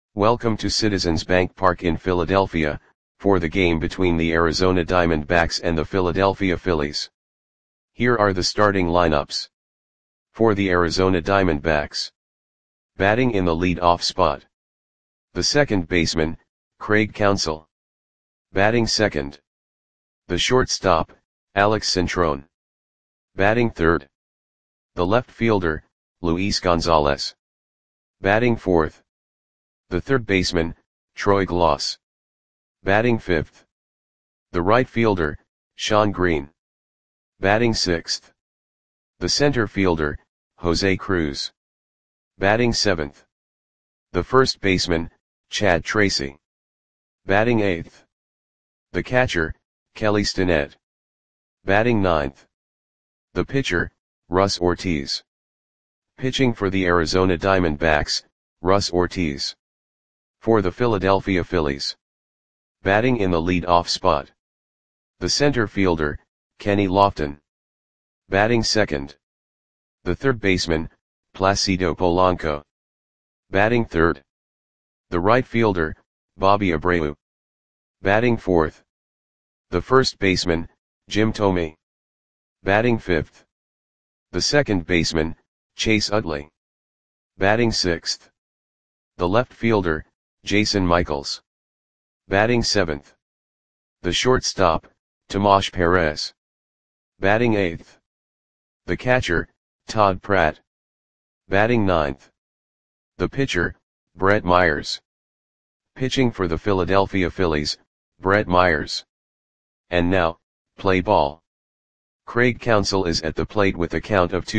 Welcome to Citizens Bank Park in Philadelphia, for the game between the Arizona Diamondbacks and the Philadelphia Phillies. Here are the starting lineups. For the Arizona Diamondbacks. Batting in the lead-off spot. The second baseman, Craig Counsell. Batting second. The shortstop, Alex Cintron. Batting third. The left fielder, Luis Gonzalez. Batting fourth. The third baseman, Troy Glaus. Batting fifth. The right fielder, Shawn Green. Batting sixth. The center fielder, Jose Cruz. Batting seventh. The first baseman, Chad Tracy. Batting eighth. The catcher, Kelly Stinnett. Batting ninth. The pitcher, Russ Ortiz. Pitching for the Arizona Diamondbacks, Russ Ortiz. For the Philadelphia Phillies. Batting in the lead-off spot. The center fielder, Kenny Lofton. Batting second. The third baseman, Placido Polanco. Batting third. The right fielder, Bobby Abreu. Batting fourth. The first baseman, Jim Thome. Batting fifth. The second baseman, Chase Utley. Batting sixth. The left fielder, Jason Michaels. Batting seventh. The shortstop, Tomas Perez. Batting eighth. The catcher, Todd Pratt. Batting ninth. The pitcher, Brett Myers. Pitching for the Philadelphia Phillies, Brett Myers. And now, play ball. Craig Counsell is at the plate with a count of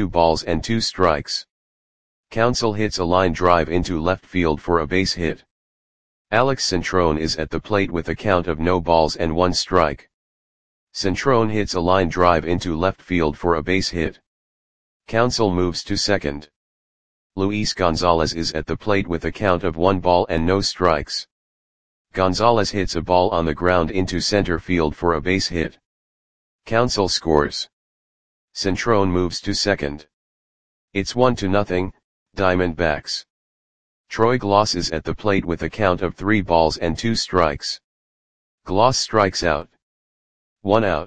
2-2. Counsell hits a line drive into left field for a base hit. Alex Cintron is at the plate with a count of 0-1. Cintron hits a line drive into left field for a base hit. Counsell moves to second. Luis Gonzalez is at the plate with a count of 1-0. Gonzalez hits a ball on the ground into center field for a base hit. Counsell scores. Cintron moves to second. It's 1-0, Diamondbacks. Troy Glaus is at the plate with a count of 3-2. Glaus strikes out. 1 out.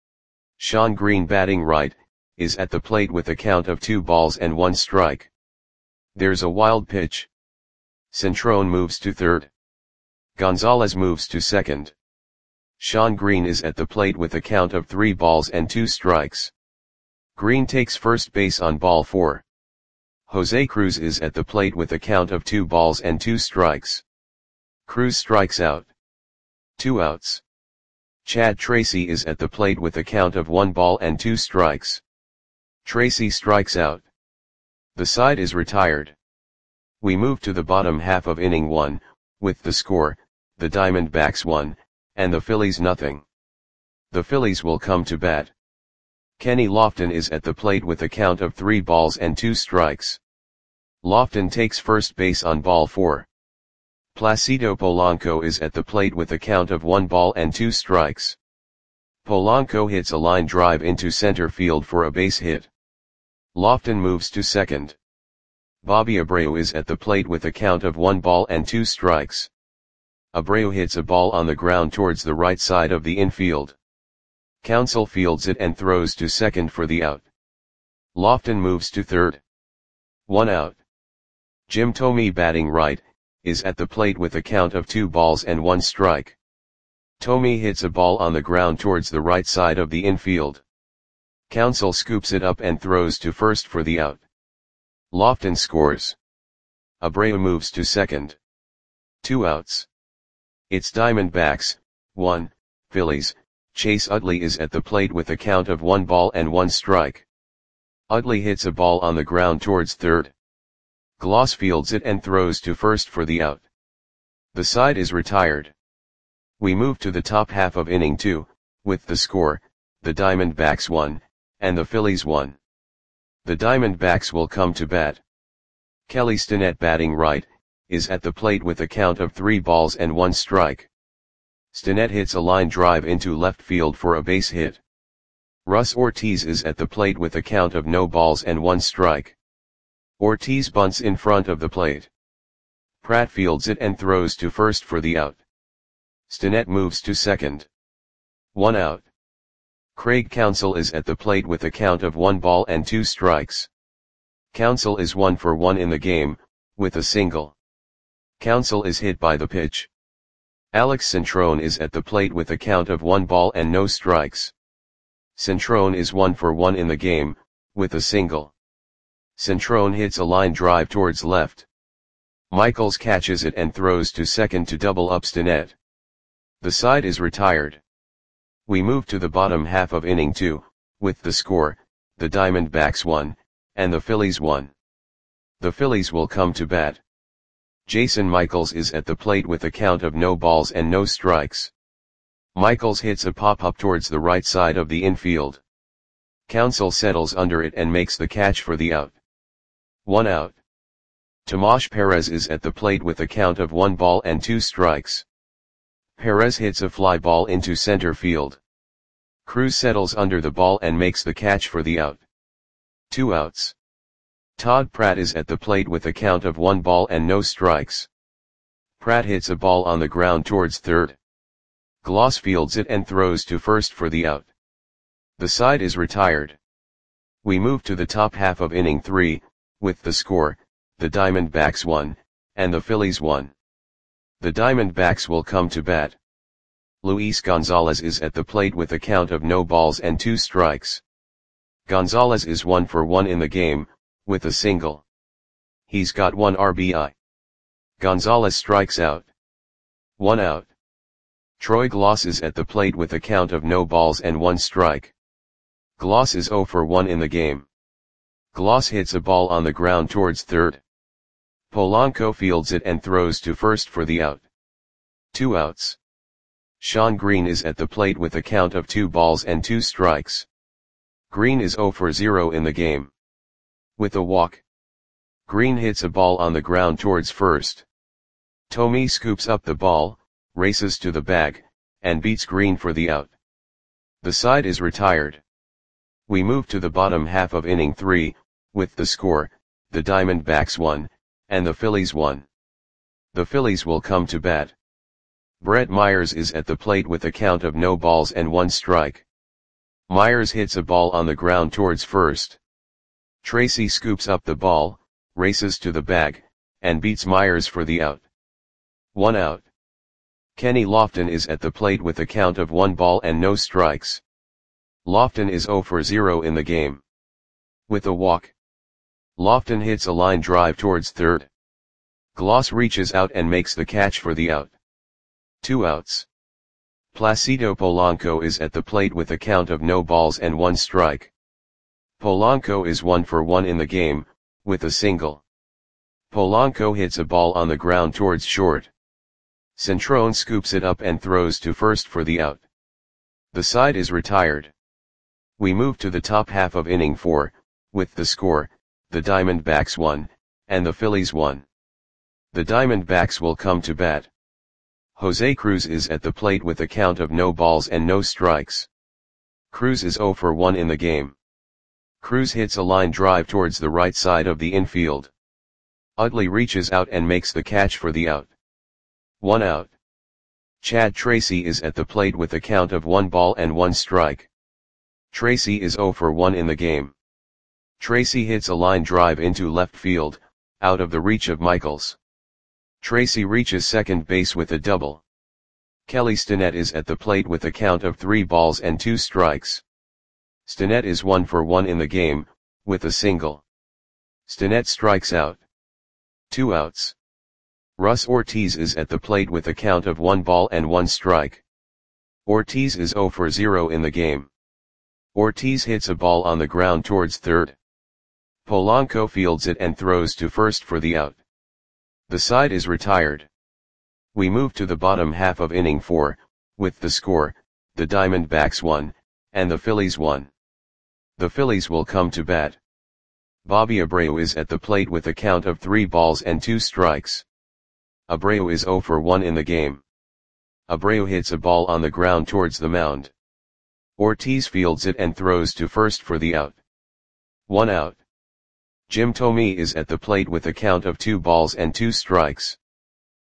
Shawn Green, batting right, is at the plate with a count of 2-1. There's a wild pitch. Cintron moves to third. Gonzalez moves to second. Shawn Green is at the plate with a count of 3-2. Green takes first base on ball 4. Jose Cruz is at the plate with a count of 2-2. Cruz strikes out. 2 outs. Chad Tracy is at the plate with a count of 1-2. Tracy strikes out. The side is retired. We move to the bottom half of inning 1, with the score, the Diamondbacks 1, and the Phillies 0. The Phillies will come to bat. Kenny Lofton is at the plate with a count of 3-2. Lofton takes first base on ball 4. Placido Polanco is at the plate with a count of 1-2. Polanco hits a line drive into center field for a base hit. Lofton moves to second. Bobby Abreu is at the plate with a count of 1-2. Abreu hits a ball on the ground towards the right side of the infield. Counsell fields it and throws to second for the out. Lofton moves to third. 1 out. Jim Thome, batting right, is at the plate with a count of 2-1. Thome hits a ball on the ground towards the right side of the infield. Counsell scoops it up and throws to first for the out. Lofton scores. Abreu moves to second. 2 outs. It's Diamondbacks, 1, Phillies. Chase Utley is at the plate with a count of 1-1. Utley hits a ball on the ground towards third. Glaus fields it and throws to first for the out. The side is retired. We move to the top half of inning 2, with the score, the Diamondbacks 1, and the Phillies 1. The Diamondbacks will come to bat. Kelly Stinnett, batting right, is at the plate with a count of 3-1. Stinnett hits a line drive into left field for a base hit. Russ Ortiz is at the plate with a count of 0-1. Ortiz bunts in front of the plate. Pratt fields it and throws to first for the out. Stinnett moves to second. 1 out. Craig Counsell is at the plate with a count of 1 ball and 2 strikes. Counsell is 1 for 1 in the game, with a single. Counsell is hit by the pitch. Alex Centrone is at the plate with a count of 1 ball and no strikes. Centrone is 1 for 1 in the game, with a single. Centrone hits a line drive towards left. Michaels catches it and throws to second to double up Stinnett. The side is retired. We move to the bottom half of inning 2, with the score, the Diamondbacks 1, and the Phillies 1. The Phillies will come to bat. Jason Michaels is at the plate with a count of no balls and no strikes. Michaels hits a pop-up towards the right side of the infield. Counsell settles under it and makes the catch for the out. 1 out. Tomas Perez is at the plate with a count of 1 ball and 2 strikes. Perez hits a fly ball into center field. Cruz settles under the ball and makes the catch for the out. 2 outs. Todd Pratt is at the plate with a count of 1 ball and no strikes. Pratt hits a ball on the ground towards third. Gloss fields it and throws to first for the out. The side is retired. We move to the top half of inning 3, with the score, the Diamondbacks 1, and the Phillies 1. The Diamondbacks will come to bat. Luis Gonzalez is at the plate with a count of no balls and 2 strikes. Gonzalez is 1 for 1 in the game, with a single. He's got 1 RBI. Gonzalez strikes out. 1 out. Troy Gloss is at the plate with a count of no balls and 1 strike. Gloss is 0 for 1 in the game. Gloss hits a ball on the ground towards third. Polanco fields it and throws to first for the out. 2 outs. Sean Green is at the plate with a count of 2 balls and 2 strikes. Green is 0 for 0 in the game. With a walk. Green hits a ball on the ground towards first. Tomey scoops up the ball, races to the bag, and beats Green for the out. The side is retired. We move to the bottom half of inning 3, with the score, the Diamondbacks 1, and the Phillies 1. The Phillies will come to bat. Brett Myers is at the plate with a count of no balls and 1 strike. Myers hits a ball on the ground towards first. Tracy scoops up the ball, races to the bag, and beats Myers for the out. 1 out. Kenny Lofton is at the plate with a count of 1 ball and no strikes. Lofton is 0 for 0 in the game. With a walk. Lofton hits a line drive towards third. Gloss reaches out and makes the catch for the out. 2 outs. Placido Polanco is at the plate with a count of no balls and 1 strike. Polanco is 1 for 1 in the game, with a single. Polanco hits a ball on the ground towards short. Centrone scoops it up and throws to first for the out. The side is retired. We move to the top half of inning 4, with the score, the Diamondbacks 1, and the Phillies 1. The Diamondbacks will come to bat. Jose Cruz is at the plate with a count of no balls and no strikes. Cruz is 0 for 1 in the game. Cruz hits a line drive towards the right side of the infield. Utley reaches out and makes the catch for the out. 1 out. Chad Tracy is at the plate with a count of 1 ball and 1 strike. Tracy is 0 for 1 in the game. Tracy hits a line drive into left field, out of the reach of Michaels. Tracy reaches second base with a double. Kelly Stinnett is at the plate with a count of 3 balls and 2 strikes. Stinnett is 1 for 1 in the game, with a single. Stinnett strikes out. 2 outs. Russ Ortiz is at the plate with a count of 1 ball and 1 strike. Ortiz is 0 for 0 in the game. Ortiz hits a ball on the ground towards third. Polanco fields it and throws to first for the out. The side is retired. We move to the bottom half of inning 4, with the score, the Diamondbacks 1, and the Phillies 1. The Phillies will come to bat. Bobby Abreu is at the plate with a count of 3 balls and 2 strikes. Abreu is 0 for 1 in the game. Abreu hits a ball on the ground towards the mound. Ortiz fields it and throws to first for the out. 1 out. Jim Thome is at the plate with a count of 2 balls and 2 strikes.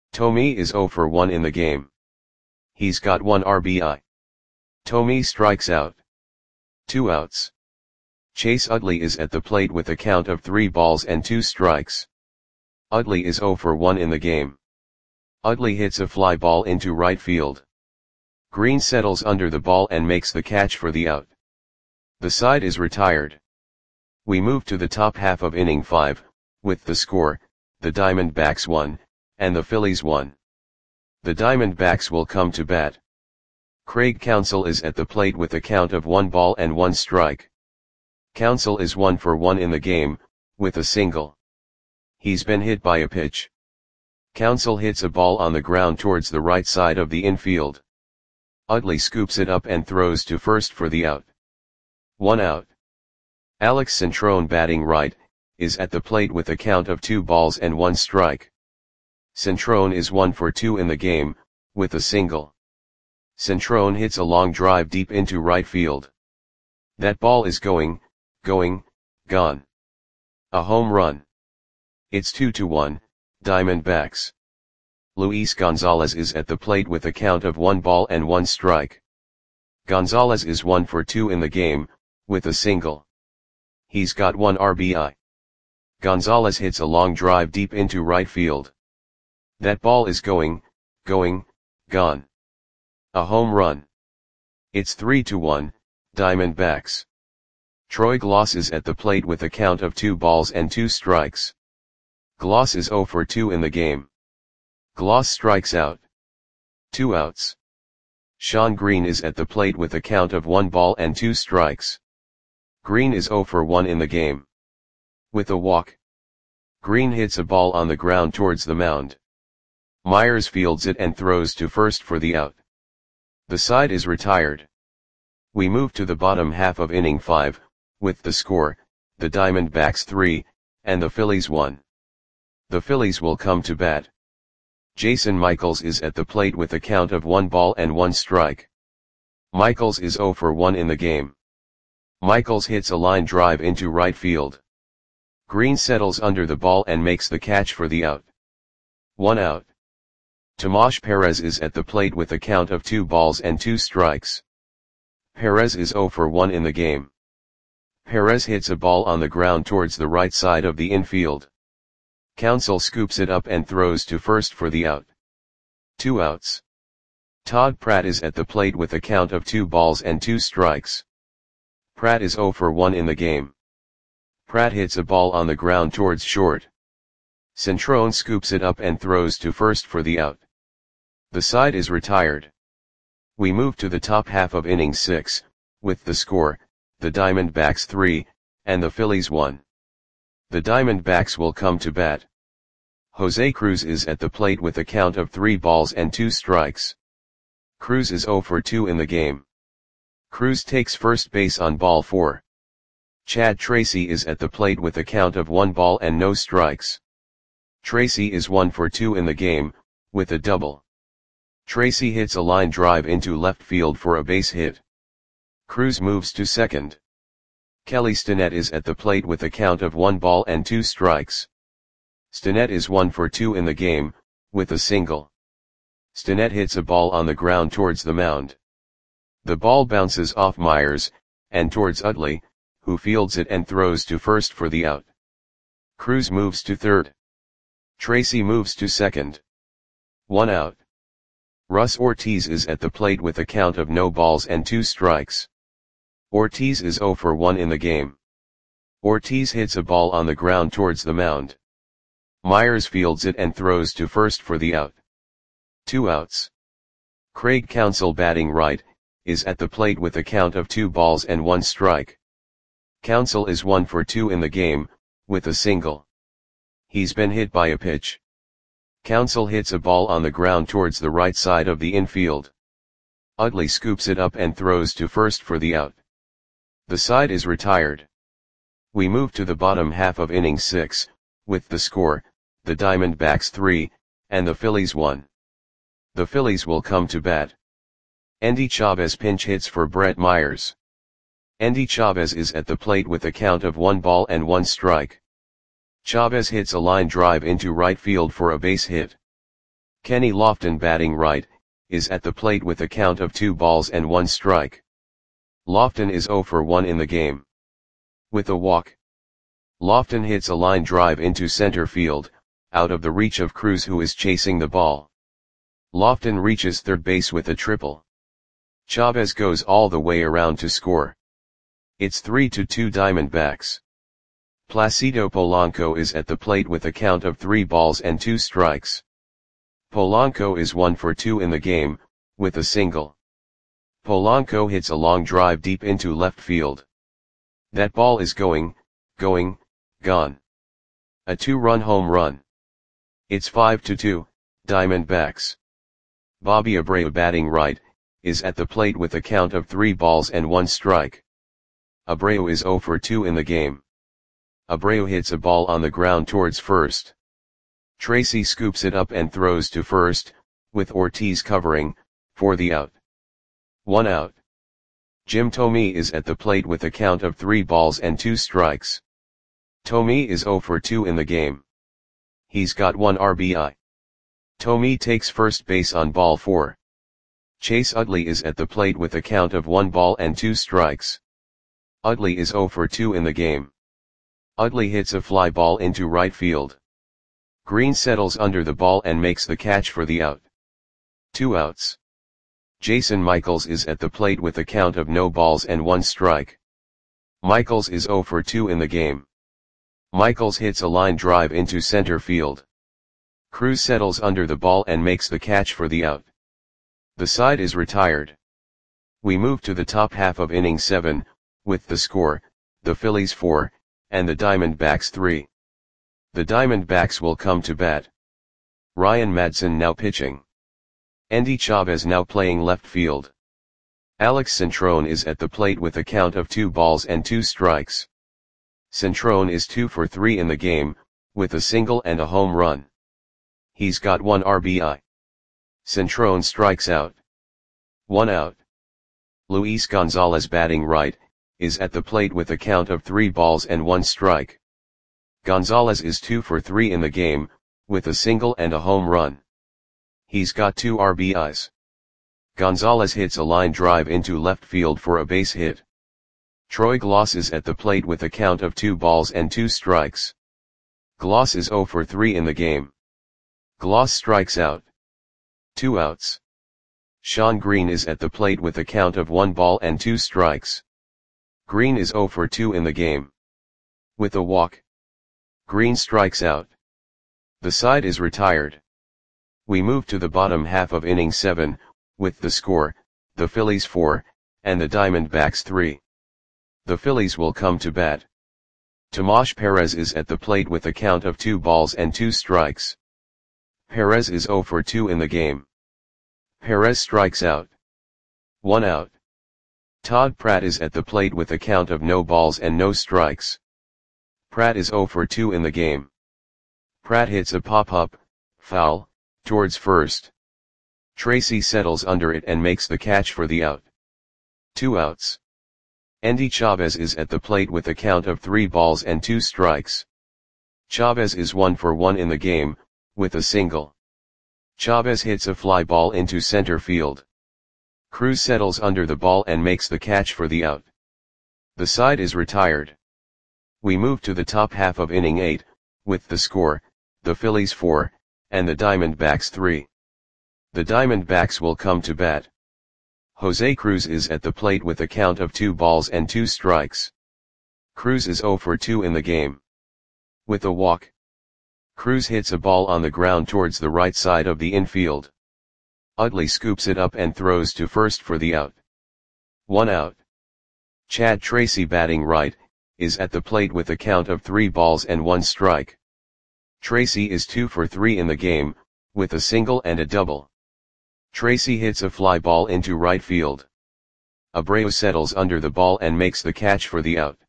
Thome is 0 for 1 in the game. He's got 1 RBI. Thome strikes out. 2 outs. Chase Utley is at the plate with a count of 3 balls and 2 strikes. Utley is 0 for 1 in the game. Utley hits a fly ball into right field. Green settles under the ball and makes the catch for the out. The side is retired. We move to the top half of inning 5, with the score, the Diamondbacks 1, and the Phillies 1. The Diamondbacks will come to bat. Craig Counsell is at the plate with a count of 1 ball and 1 strike. Counsell is 1 for 1 in the game, with a single. He's been hit by a pitch. Counsell hits a ball on the ground towards the right side of the infield. Utley scoops it up and throws to first for the out. 1 out. Alex Centrone, batting right, is at the plate with a count of 2 balls and 1 strike. Centrone is 1 for 2 in the game, with a single. Centrone hits a long drive deep into right field. That ball is gone. A home run. It's 2-1, Diamondbacks. Luis Gonzalez is at the plate with a count of 1 ball and 1 strike. Gonzalez is 1 for 2 in the game, with a single. He's got 1 RBI. Gonzalez hits a long drive deep into right field. That ball is gone. A home run. It's 3-1, Diamondbacks. Troy Glaus is at the plate with a count of 2 balls and 2 strikes. Glaus is 0 for 2 in the game. Glaus strikes out. 2 outs. Sean Green is at the plate with a count of 1 ball and 2 strikes. Green is 0 for 1 in the game. With a walk. Green hits a ball on the ground towards the mound. Myers fields it and throws to first for the out. The side is retired. We move to the bottom half of inning 5, with the score, the Diamondbacks 3, and the Phillies 1. The Phillies will come to bat. Jason Michaels is at the plate with a count of 1 ball and 1 strike. Michaels is 0 for 1 in the game. Michaels hits a line drive into right field. Green settles under the ball and makes the catch for the out. 1 out. Tomas Perez is at the plate with a count of 2 balls and 2 strikes. Perez is 0 for 1 in the game. Perez hits a ball on the ground towards the right side of the infield. Counsell scoops it up and throws to first for the out. 2 outs. Todd Pratt is at the plate with a count of 2 balls and 2 strikes. Pratt is 0 for 1 in the game. Pratt hits a ball on the ground towards short. Centrone scoops it up and throws to first for the out. The side is retired. We move to the top half of inning 6, with the score, the Diamondbacks 3, and the Phillies 1. The Diamondbacks will come to bat. Jose Cruz is at the plate with a count of 3 balls and 2 strikes. Cruz is 0 for 2 in the game. Cruz takes first base on ball 4. Chad Tracy is at the plate with a count of 1 ball and no strikes. Tracy is 1 for 2 in the game, with a double. Tracy hits a line drive into left field for a base hit. Cruz moves to second. Kelly Stinnett is at the plate with a count of 1 ball and 2 strikes. Stinnett is 1 for 2 in the game, with a single. Stinnett hits a ball on the ground towards the mound. The ball bounces off Myers, and towards Utley, who fields it and throws to first for the out. Cruz moves to third. Tracy moves to second. 1 out. Russ Ortiz is at the plate with a count of no balls and 2 strikes. Ortiz is 0 for 1 in the game. Ortiz hits a ball on the ground towards the mound. Myers fields it and throws to first for the out. 2 outs. Craig Counsell, batting right, is at the plate with a count of 2 balls and 1 strike. Counsell is 1 for 2 in the game, with a single. He's been hit by a pitch. Counsell hits a ball on the ground towards the right side of the infield. Utley scoops it up and throws to first for the out. The side is retired. We move to the bottom half of inning 6, with the score, the Diamondbacks 3, and the Phillies 1. The Phillies will come to bat. Endy Chavez pinch hits for Brett Myers. Endy Chavez is at the plate with a count of 1 ball and 1 strike. Chavez hits a line drive into right field for a base hit. Kenny Lofton batting right, is at the plate with a count of 2 balls and 1 strike. Lofton is 0 for 1 in the game. With a walk, Lofton hits a line drive into center field, out of the reach of Cruz, who is chasing the ball. Lofton reaches third base with a triple. Chavez goes all the way around to score. It's 3-2 Diamondbacks. Placido Polanco is at the plate with a count of 3 balls and 2 strikes. Polanco is 1 for 2 in the game, with a single. Polanco hits a long drive deep into left field. That ball is gone. A 2-run home run. It's 5-2, Diamondbacks. Bobby Abreu batting right, is at the plate with a count of 3 balls and 1 strike. Abreu is 0 for 2 in the game. Abreu hits a ball on the ground towards first. Tracy scoops it up and throws to first, with Ortiz covering, for the out. 1 out. Jim Thome is at the plate with a count of 3 balls and 2 strikes. Thome is 0 for 2 in the game. He's got 1 RBI. Thome takes first base on ball 4. Chase Utley is at the plate with a count of 1 ball and 2 strikes. Utley is 0 for 2 in the game. Utley hits a fly ball into right field. Green settles under the ball and makes the catch for the out. 2 outs. Jason Michaels is at the plate with a count of no balls and 1 strike. Michaels is 0 for 2 in the game. Michaels hits a line drive into center field. Cruz settles under the ball and makes the catch for the out. The side is retired. We move to the top half of inning 7, with the score, the Phillies 4, and the Diamondbacks 3. The Diamondbacks will come to bat. Ryan Madson now pitching. Endy Chavez now playing left field. Alex Centrone is at the plate with a count of 2 balls and 2 strikes. Centrone is 2 for 3 in the game, with a single and a home run. He's got 1 RBI. Centrone strikes out. 1 out. Luis Gonzalez batting right, is at the plate with a count of 3 balls and 1 strike. Gonzalez is 2 for 3 in the game, with a single and a home run. He's got 2 RBIs. Gonzalez hits a line drive into left field for a base hit. Troy Glaus is at the plate with a count of 2 balls and 2 strikes. Glaus is 0 for 3 in the game. Glaus strikes out. 2 outs. Sean Green is at the plate with a count of 1 ball and 2 strikes. Green is 0 for 2 in the game. With a walk, Green strikes out. The side is retired. We move to the bottom half of inning 7, with the score, the Phillies 4, and the Diamondbacks 3. The Phillies will come to bat. Tomas Perez is at the plate with a count of 2 balls and 2 strikes. Perez is 0 for 2 in the game. Perez strikes out. 1 out. Todd Pratt is at the plate with a count of no balls and no strikes. Pratt is 0 for 2 in the game. Pratt hits a pop-up, foul, towards first. Tracy settles under it and makes the catch for the out. 2 outs. Endy Chavez is at the plate with a count of 3 balls and 2 strikes. Chavez is 1 for 1 in the game, with a single. Chavez hits a fly ball into center field. Cruz settles under the ball and makes the catch for the out. The side is retired. We move to the top half of inning 8, with the score, the Phillies 4, and the Diamondbacks 3. The Diamondbacks will come to bat. Jose Cruz is at the plate with a count of 2 balls and 2 strikes. Cruz is 0 for 2 in the game. With a walk, Cruz hits a ball on the ground towards the right side of the infield. Utley scoops it up and throws to first for the out. 1 out. Chad Tracy batting right, is at the plate with a count of 3 balls and 1 strike. Tracy is 2 for 3 in the game, with a single and a double. Tracy hits a fly ball into right field. Abreu settles under the ball and makes the catch for the out.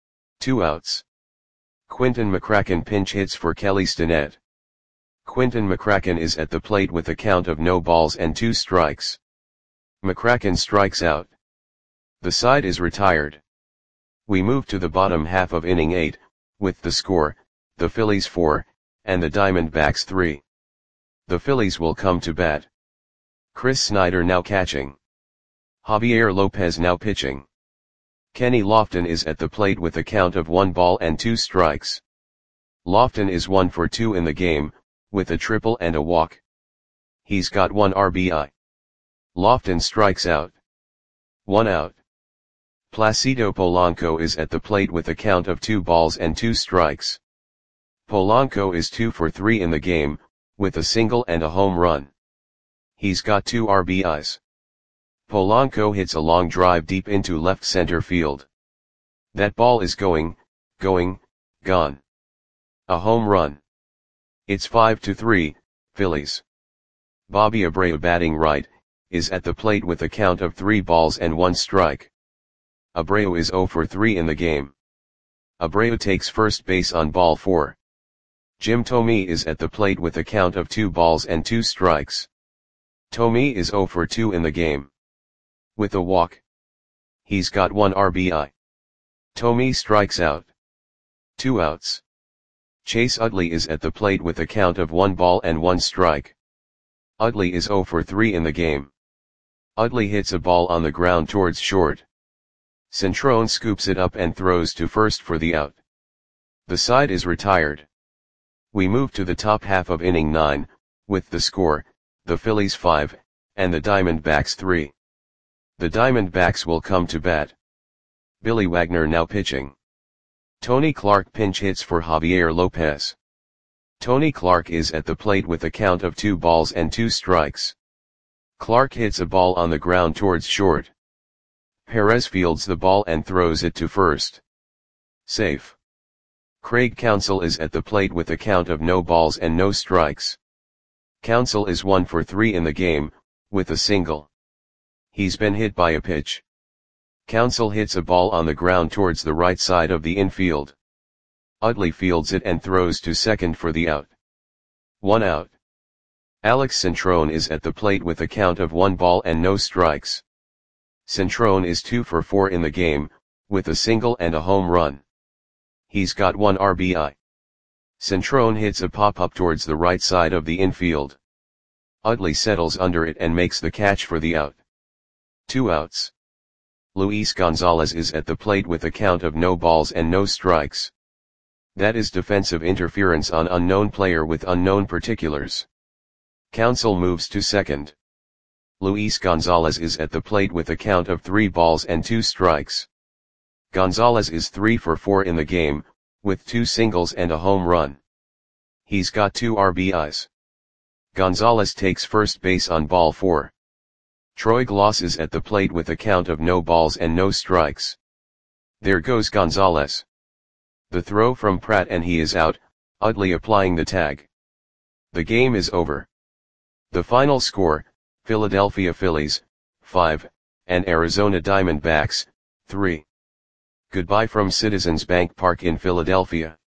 2 outs. Quinton McCracken pinch hits for Kelly Stinnett. Quinton McCracken is at the plate with a count of no balls and 2 strikes. McCracken strikes out. The side is retired. We move to the bottom half of inning 8, with the score, the Phillies 4, and the Diamondbacks 3. The Phillies will come to bat. Chris Snyder now catching. Javier Lopez now pitching. Kenny Lofton is at the plate with a count of 1 ball and 2 strikes. Lofton is 1 for 2 in the game, with a triple and a walk. He's got 1 RBI. Lofton strikes out. 1 out. Placido Polanco is at the plate with a count of 2 balls and 2 strikes. Polanco is 2 for 3 in the game, with a single and a home run. He's got 2 RBIs. Polanco hits a long drive deep into left center field. That ball is gone. A home run. It's 5-3, Phillies. Bobby Abreu batting right, is at the plate with a count of 3 balls and 1 strike. Abreu is 0 for 3 in the game. Abreu takes first base on ball 4. Jim Thome is at the plate with a count of 2 balls and 2 strikes. Thome is 0 for 2 in the game. With a walk. He's got 1 RBI. Thome strikes out. 2 outs. Chase Utley is at the plate with a count of 1 ball and 1 strike. Utley is 0 for 3 in the game. Utley hits a ball on the ground towards short. Centrone scoops it up and throws to first for the out. The side is retired. We move to the top half of inning 9, with the score, the Phillies 5, and the Diamondbacks 3. The Diamondbacks will come to bat. Billy Wagner now pitching. Tony Clark pinch hits for Javier Lopez. Tony Clark is at the plate with a count of 2 balls and 2 strikes. Clark hits a ball on the ground towards short. Perez fields the ball and throws it to first. Safe. Craig Counsell is at the plate with a count of no balls and no strikes. Counsell is 1 for 3 in the game, with a single. He's been hit by a pitch. Counsell hits a ball on the ground towards the right side of the infield. Utley fields it and throws to second for the out. 1 out. Alex Centrone is at the plate with a count of 1 ball and no strikes. Centrone is 2 for 4 in the game, with a single and a home run. He's got 1 RBI. Centrone hits a pop-up towards the right side of the infield. Utley settles under it and makes the catch for the out. 2 outs. Luis Gonzalez is at the plate with a count of no balls and no strikes. That is defensive interference on unknown player with unknown particulars. Counsell moves to second. Luis Gonzalez is at the plate with a count of 3 balls and 2 strikes. Gonzalez is 3 for 4 in the game, with 2 singles and a home run. He's got 2 RBIs. Gonzalez takes first base on ball 4. Troy Glaus is at the plate with a count of no balls and no strikes. There goes Gonzalez. The throw from Pratt and he is out, Utley applying the tag. The game is over. The final score, Philadelphia Phillies, 5, and Arizona Diamondbacks, 3. Goodbye from Citizens Bank Park in Philadelphia.